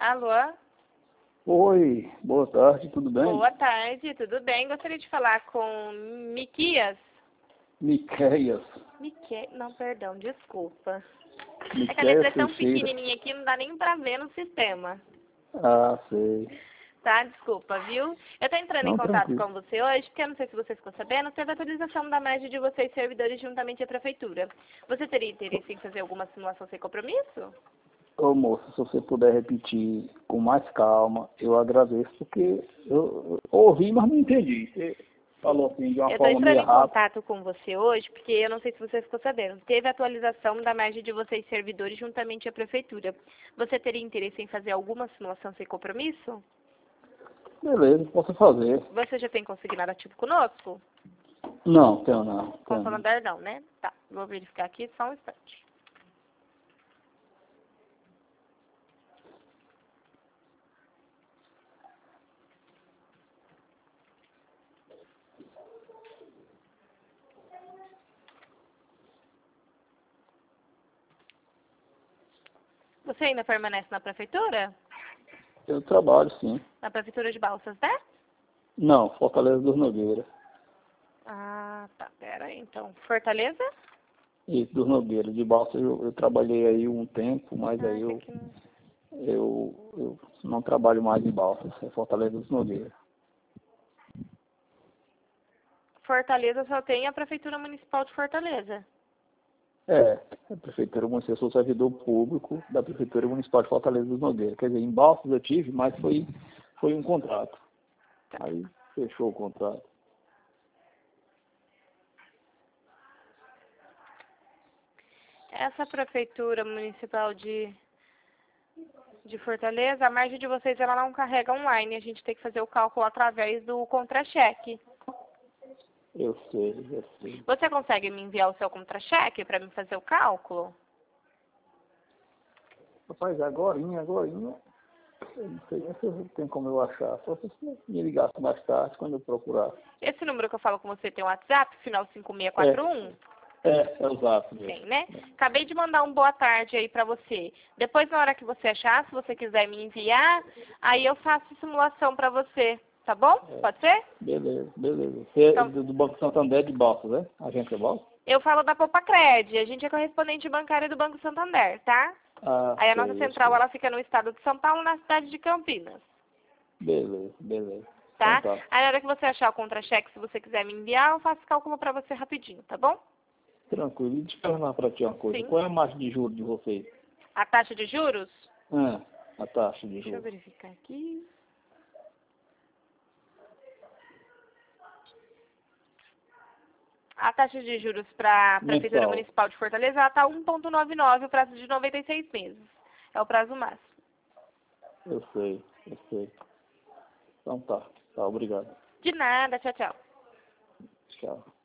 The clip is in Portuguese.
Alô? Oi, boa tarde, tudo bem? Boa tarde, tudo bem? Gostaria de falar com Miquias. Miqueias. Não, perdão, desculpa. É que a Miqueias letra é tão Teixeira. pequenininha aqui, não dá nem pra ver no sistema. Ah, sei. Tá, desculpa, viu? Eu tô entrando em Não, contato tranquilo. com você hoje, porque eu não sei se você ficou sabendo, teve atualização da margem de vocês servidores juntamente à prefeitura. Você teria interesse em fazer alguma simulação sem compromisso? Ô moça, se você puder repetir com mais calma, eu agradeço, porque eu ouvi, mas não entendi. Você falou assim de uma Eu tô forma entrando meio em rápida. contato com você hoje, porque eu não sei se você ficou sabendo. Teve atualização da margem de vocês servidores juntamente à prefeitura. Você teria interesse em fazer alguma simulação sem compromisso? Beleza, posso fazer. Você já tem consignado ativo conosco? Não, tenho não. Com o Tenho não. Santander não, né? Tá, vou verificar aqui só um instante. Você ainda permanece na prefeitura? Eu trabalho, sim. Na prefeitura de Balsas, né? Não, Fortaleza dos Nogueira. Ah, tá, pera aí, então. Fortaleza? Isso, dos Nogueira. De Balsa eu trabalhei aí um tempo, mas Ah, aí que eu aqui não... Eu não trabalho mais em Balsas, é Fortaleza dos Nogueira. Fortaleza só tem a Prefeitura Municipal de Fortaleza. É, a Prefeitura Municipal, eu sou servidor público da Prefeitura Municipal de Fortaleza dos Nogueira. Quer dizer, em Balsas eu tive, mas foi um contrato. Aí fechou o contrato. Essa Prefeitura Municipal de Fortaleza, a margem de vocês ela não carrega online. A gente tem que fazer o cálculo através do contra-cheque. Eu sei. Você consegue me enviar o seu contra-cheque para me fazer o cálculo? Rapaz, agorinha, eu não sei nem se tem como eu achar. Só se você me ligasse mais tarde, quando eu procurar. Esse número que eu falo com você tem um WhatsApp, final É, 5641? é o zap mesmo. Tem, né? Acabei de mandar um boa tarde aí pra você. Depois, na hora que você achar, se você quiser me enviar, aí eu faço simulação pra você, tá bom? Pode ser? Beleza. Você é Então, do Banco Santander de Balsas, né? Agência Balsas? eu falo da Popacred, a gente é correspondente bancária do Banco Santander, tá? Ah, Aí a nossa sei, eu central, sei. ela fica no estado de São Paulo, na cidade de Campinas, Beleza. Então tá? tá. Aí na hora que você achar o contra-cheque, se você quiser me enviar, eu faço cálculo pra você rapidinho, tá bom? Tranquilo. E deixa eu perguntar pra ti uma coisa. Sim. Qual é a margem de juros de vocês? A taxa de juros? A taxa de Deixa eu juros. verificar aqui. A taxa de juros para a Prefeitura Mensal. Municipal de Fortaleza está 1,99, o prazo de 96 meses. É o prazo máximo. Eu sei. Então tá. Tá, obrigado. De nada, tchau, tchau. Tchau.